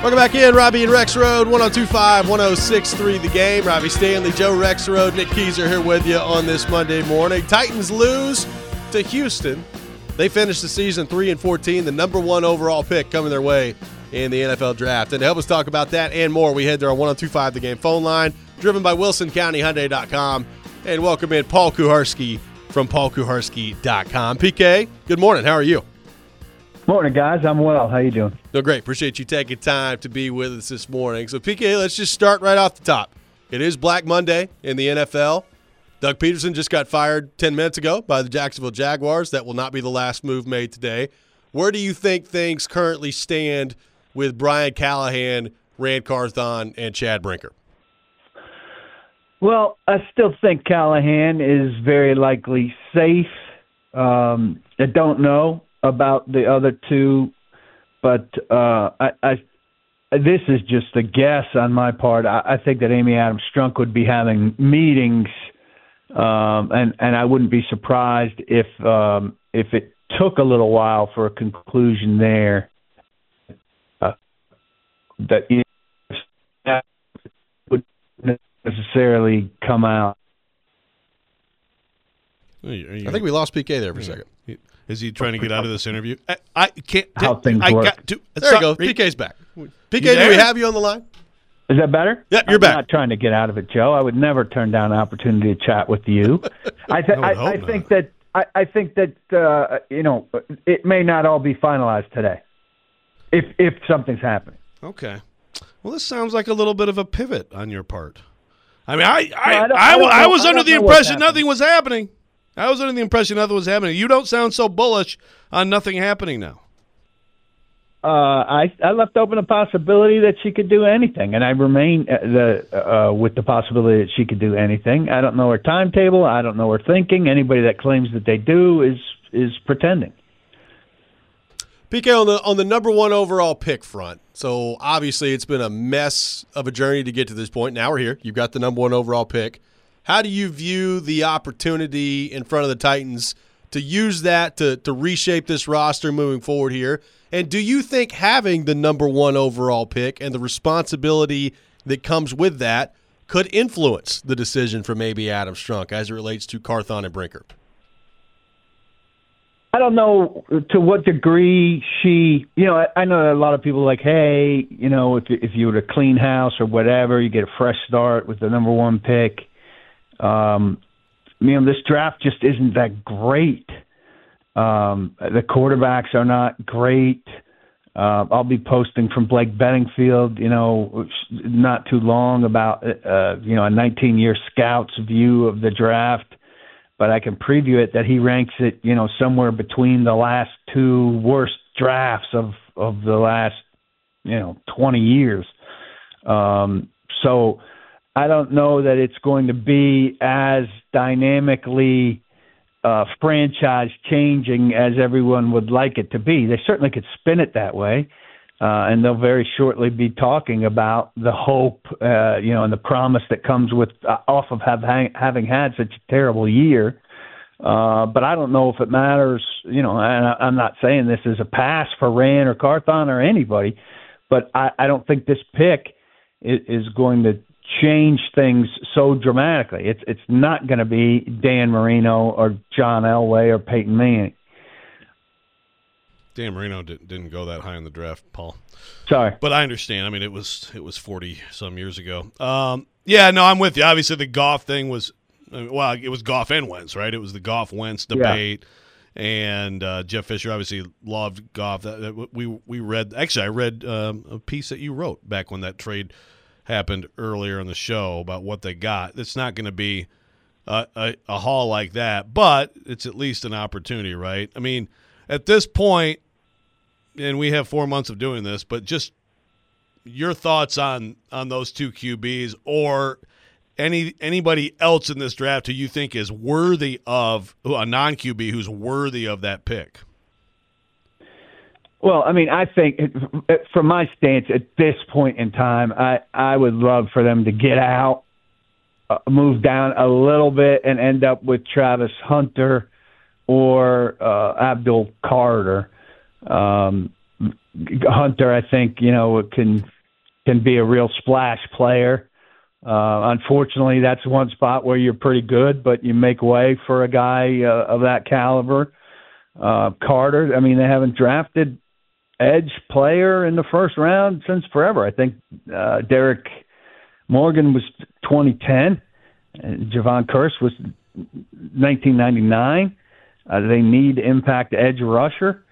Welcome back in, Robbie and Rex Road, 102.5, 106.3 The Game. Robbie Stanley, Joe Rex Road, Nick Keyser here with you on this Monday morning. Titans lose to Houston. They finished the season 3-14, the number one overall pick coming their way in the NFL draft. And to help us talk about that and more, we head to our 102.5 The Game phone line, driven by WilsonCountyHyundai.com. And welcome in Paul Kuharsky from PaulKuharsky.com. PK, good morning. How are you? Morning, guys. I'm well. How you doing? Doing great. Appreciate you taking time to be with us this morning. So, PK, let's just start right off the top. It is Black Monday in the NFL. Doug Peterson just got fired 10 minutes ago by the Jacksonville Jaguars. That will not be the last move made today. Where do you think things currently stand with Brian Callahan, Rand Carthon, and Chad Brinker? Well, I still think Callahan is very likely safe. I don't know about the other two, but this is just a guess on my part. I think that Amy Adams Strunk would be having meetings, and I wouldn't be surprised if it took a little while for a conclusion there. That would necessarily come out. I think we lost PK there for a second. Is he trying to get out of this interview? I can't. How things work. There you go. PK's back. PK, do we have you on the line? Is that better? Yep, you're back. I'm not trying to get out of it, Joe. I would never turn down an opportunity to chat with you. I think that it may not all be finalized today, if something's happening. Okay. Well, this sounds like a little bit of a pivot on your part. I mean, I was under the impression nothing was happening. I was under the impression nothing was happening. You don't sound so bullish on nothing happening now. I left open a possibility that she could do anything, and I remain with the possibility that she could do anything. I don't know her timetable. I don't know her thinking. Anybody that claims that they do is pretending. PK, on the number one overall pick front, so obviously it's been a mess of a journey to get to this point. Now we're here. You've got the number one overall pick. How do you view the opportunity in front of the Titans to use that to reshape this roster moving forward here? And do you think having the number one overall pick and the responsibility that comes with that could influence the decision from maybe Adam Strunk as it relates to Carthon and Brinker? I don't know to what degree she, I know that a lot of people are like, hey, if you were to clean house or whatever, you get a fresh start with the number one pick. This draft just isn't that great. The quarterbacks are not great. I'll be posting from Blake Bedingfield, not too long about, a 19-year scout's view of the draft. But I can preview it that he ranks it, somewhere between the last two worst drafts of the last, 20 years. So I don't know that it's going to be as dynamically franchise changing as everyone would like it to be. They certainly could spin it that way, and they'll very shortly be talking about the hope, and the promise that comes with off of having had such a terrible year. But I don't know if it matters, and I'm not saying this is a pass for Rand or Carthon or anybody, but I don't think this pick is going to change things so dramatically. It's not going to be Dan Marino or John Elway or Peyton Manning. Dan Marino didn't go that high in the draft, Paul. Sorry, but I understand. I mean, it was 40 some years ago. I'm with you. Obviously, the Goff thing was, it was Goff and Wentz, right? It was the Goff-Wentz debate, and Jeff Fisher obviously loved Goff. We read. Actually, I read a piece that you wrote back when that trade happened earlier in the show about what they got. It's not going to be a haul like that, but it's at least an opportunity, right? I mean, at this point, and we have 4 months of doing this, but just your thoughts on those two QBs or anybody else in this draft who you think is worthy of a non-QB who's worthy of that pick. Well, I mean, I think from my stance at this point in time, I would love for them to get out, move down a little bit, and end up with Travis Hunter or Abdul Carter. Hunter, I think, can can be a real splash player. Unfortunately, that's one spot where you're pretty good, but you make way for a guy of that caliber. Carter, I mean, they haven't drafted edge player in the first round since forever. I think Derek Morgan was 2010. Javon Curse was 1999. They need impact edge rusher.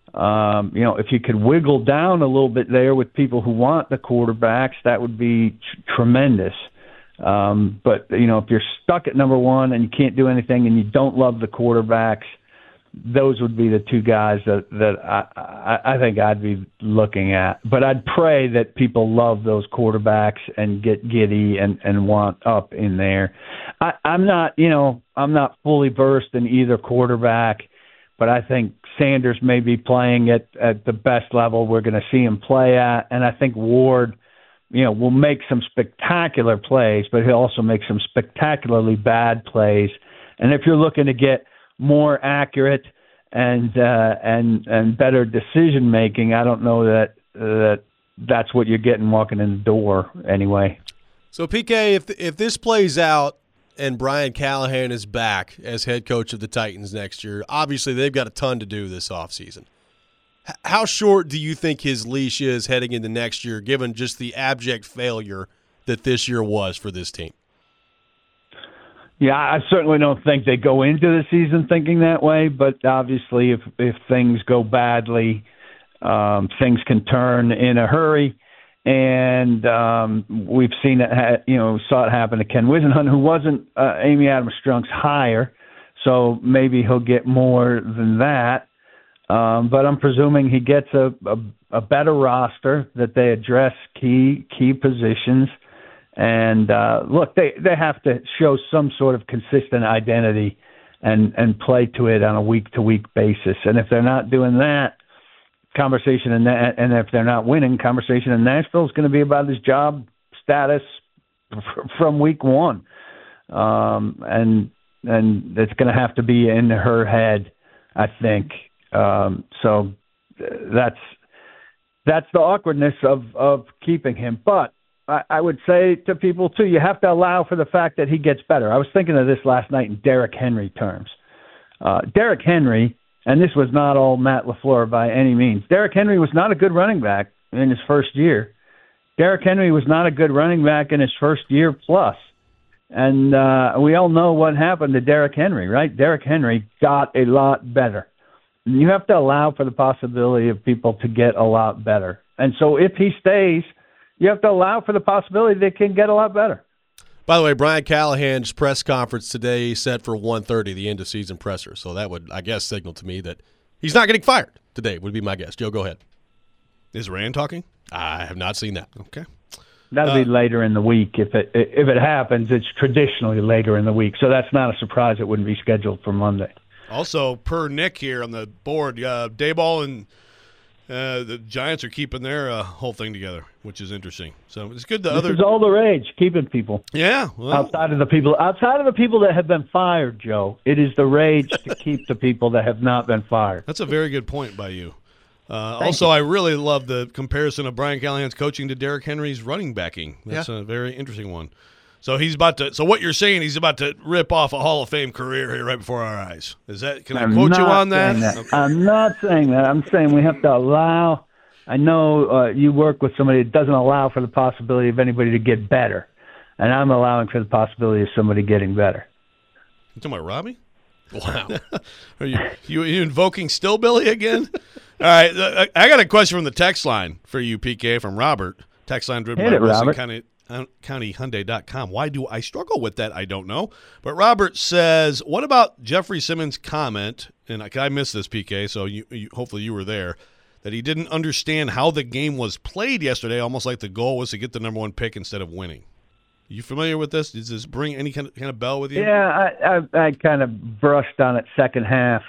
If you could wiggle down a little bit there with people who want the quarterbacks, that would be tremendous. But if you're stuck at number one and you can't do anything and you don't love the quarterbacks, those would be the two guys that I think I'd be looking at. But I'd pray that people love those quarterbacks and get giddy and want up in there. I'm not fully versed in either quarterback, but I think Sanders may be playing at the best level we're going to see him play at, and I think Ward, will make some spectacular plays, but he'll also make some spectacularly bad plays. And if you're looking to get more accurate and better decision making, I don't know that that's what you're getting walking in the door anyway. So PK, if this plays out and Brian Callahan is back as head coach of the Titans next year, obviously they've got a ton to do this offseason. How short do you think his leash is heading into next year, given just the abject failure that this year was for this team? Yeah, I certainly don't think they go into the season thinking that way, but obviously if things go badly, things can turn in a hurry. And we've seen it, saw it happen to Ken Wisenhunt, who wasn't Amy Adams-Strunk's hire, so maybe he'll get more than that. But I'm presuming he gets a better roster, that they address key positions. And look, they have to show some sort of consistent identity and play to it on a week-to-week basis. And if they're not doing that, conversation and if they're not winning, conversation in Nashville is going to be about his job status from week one. And it's going to have to be in her head, I think. So that's the awkwardness of keeping him. But I would say to people, too, you have to allow for the fact that he gets better. I was thinking of this last night in Derrick Henry terms. Derrick Henry, and this was not all Matt LaFleur by any means, Derrick Henry was not a good running back in his first year. Derrick Henry was not a good running back in his first year plus. And we all know what happened to Derrick Henry, right? Derrick Henry got a lot better. And you have to allow for the possibility of people to get a lot better. And so if he stays, you have to allow for the possibility they can get a lot better. By the way, Brian Callahan's press conference today set for 1:30, the end-of-season presser. So that would, I guess, signal to me that he's not getting fired today, would be my guess. Joe, go ahead. Is Rand talking? I have not seen that. Okay. That'll be later in the week. If it happens, it's traditionally later in the week. So that's not a surprise. It wouldn't be scheduled for Monday. Also, per Nick here on the board, Dayball and the Giants are keeping their whole thing together, which is interesting. So it's good. This is all the rage, keeping people. Yeah. Well, outside of the people that have been fired, Joe, it is the rage to keep the people that have not been fired. That's a very good point by you. Also, I really love the comparison of Brian Callahan's coaching to Derrick Henry's running backing. That's a very interesting one. So he's about to. So what you're saying, he's about to rip off a Hall of Fame career here right before our eyes. Is that? Can I quote you on that? Okay. I'm not saying that. I'm saying we have to allow. I know you work with somebody that doesn't allow for the possibility of anybody to get better, and I'm allowing for the possibility of somebody getting better. You talking about Robbie? Wow. Are you invoking Stillbilly again? All right. I got a question from the text line for you, PK, from Robert. Text line driven by Wilson CountyHyundai.com. Why do I struggle with that? I don't know. But Robert says, what about Jeffrey Simmons' comment, and I missed this, PK, so you hopefully you were there, that he didn't understand how the game was played yesterday, almost like the goal was to get the number one pick instead of winning. You familiar with this? Does this bring any kind of bell with you? Yeah, I kind of brushed on it second hand,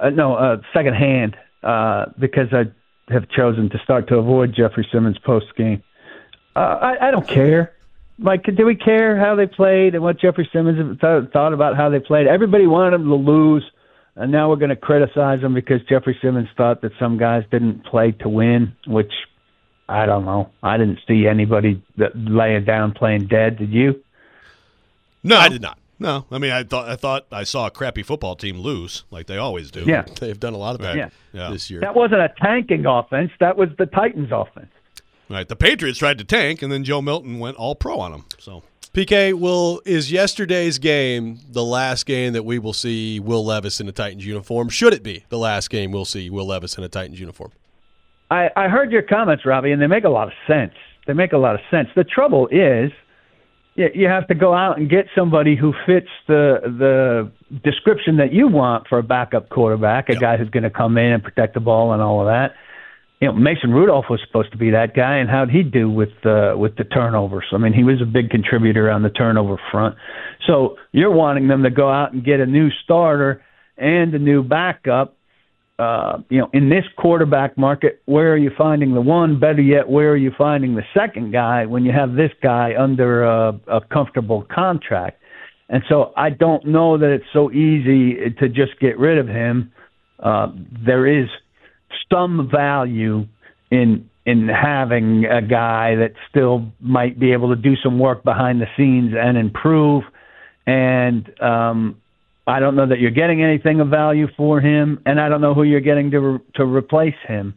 because I have chosen to start to avoid Jeffrey Simmons post-game. I don't care. Like, do we care how they played and what Jeffrey Simmons thought about how they played? Everybody wanted them to lose, and now we're going to criticize them because Jeffrey Simmons thought that some guys didn't play to win, which I don't know. I didn't see anybody laying down playing dead. Did you? No, I did not. No, I mean, I thought I saw a crappy football team lose like they always do. Yeah. They've done a lot of that Yeah. this year. That wasn't a tanking offense. That was the Titans' offense. Right. The Patriots tried to tank, and then Joe Milton went all pro on them. So, PK, is yesterday's game the last game that we will see Will Levis in a Titans uniform? Should it be the last game we'll see Will Levis in a Titans uniform? I heard your comments, Robbie, and they make a lot of sense. The trouble is, you have to go out and get somebody who fits the description that you want for a backup quarterback, a guy who's going to come in and protect the ball and all of that. Mason Rudolph was supposed to be that guy, and how'd he do with the turnovers? I mean, he was a big contributor on the turnover front. So you're wanting them to go out and get a new starter and a new backup. In this quarterback market, where are you finding the one? Better yet, where are you finding the second guy when you have this guy under a comfortable contract? And so I don't know that it's so easy to just get rid of him. There is some value in having a guy that still might be able to do some work behind the scenes and improve. And I don't know that you're getting anything of value for him, and I don't know who you're getting to replace him.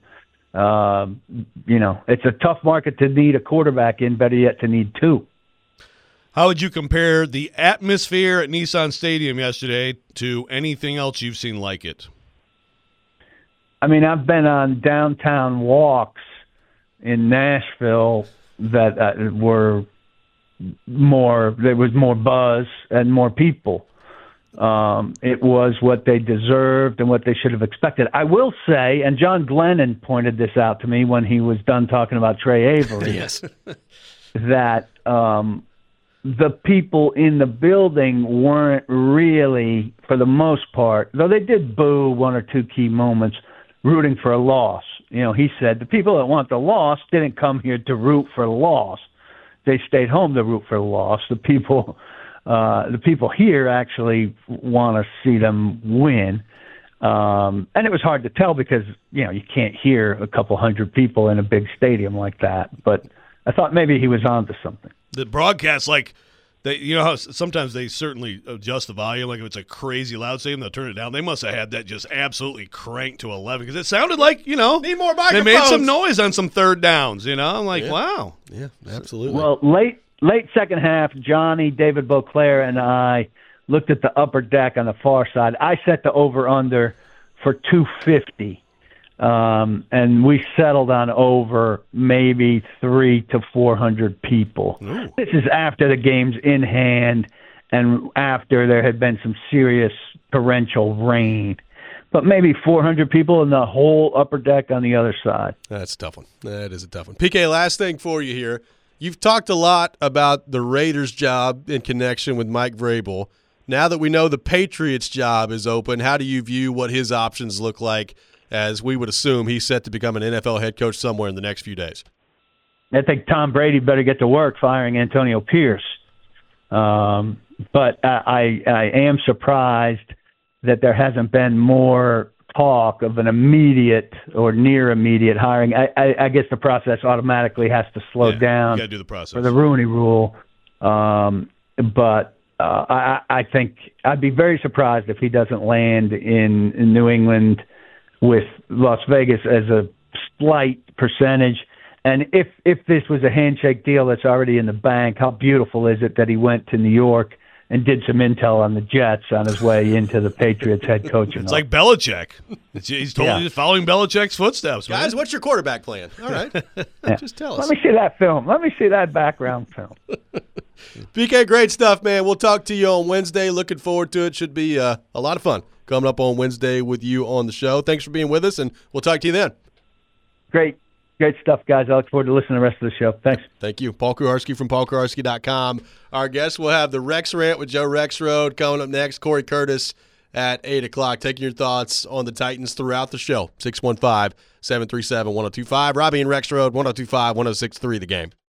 It's a tough market to need a quarterback in, better yet to need two. how would you compare the atmosphere at Nissan Stadium yesterday to anything else you've seen like it? I mean, I've been on downtown walks in Nashville that were there was more buzz and more people. It was what they deserved and what they should have expected. I will say, and John Glennon pointed this out to me when he was done talking about Trey Avery, Yes. that the people in the building weren't really, for the most part, though they did boo one or two key moments, rooting for a loss. He said the people that want the loss didn't come here to root for a loss. They stayed home to root for a loss. The people here actually want to see them win. And it was hard to tell because, you can't hear a couple hundred people in a big stadium like that. But I thought maybe he was onto something. The broadcast, how sometimes they certainly adjust the volume. Like if it's a crazy loud stadium, they'll turn it down. They must have had that just absolutely cranked to 11 because it sounded like, Need more microphones. they made some noise on some third downs, I'm like, wow. Yeah, absolutely. Well, late second half, Johnny, David Beauclair, and I looked at the upper deck on the far side. I set the over-under for 250, and we settled on over maybe 300 to 400 people. Ooh. This is after the game's in hand and after there had been some serious torrential rain. But maybe 400 people in the whole upper deck on the other side. That's a tough one. That is a tough one. PK, last thing for you here. You've talked a lot about the Raiders' job in connection with Mike Vrabel. Now that we know the Patriots' job is open, how do you view what his options look like, as we would assume he's set to become an NFL head coach somewhere in the next few days? I think Tom Brady better get to work firing Antonio Pierce. But I am surprised that there hasn't been more talk of an immediate or near immediate hiring. I guess the process automatically has to slow down. You got to do the process for the Rooney Rule. But I think I'd be very surprised if he doesn't land in New England with Las Vegas as a slight percentage. And if this was a handshake deal that's already in the bank, how beautiful is it that he went to New York and did some intel on the Jets on his way into the Patriots head coaching. It's like Belichick. He's totally following Belichick's footsteps. Guys, man. what's your quarterback plan? All right. Just tell us. Let me see that film. Let me see that background film. PK, great stuff, man. We'll talk to you on Wednesday. Looking forward to it. Should be a lot of fun coming up on Wednesday with you on the show. Thanks for being with us, and we'll talk to you then. Great stuff, guys. I look forward to listening to the rest of the show. Thanks. Thank you. Paul Kuharsky from paulkuharsky.com. Our guest will have the Rex Rant with Joe Rexrode coming up next. Corey Curtis at 8 o'clock. Taking your thoughts on the Titans throughout the show. 615-737-1025. Robbie and Rexrode, 1025-1063 The Game.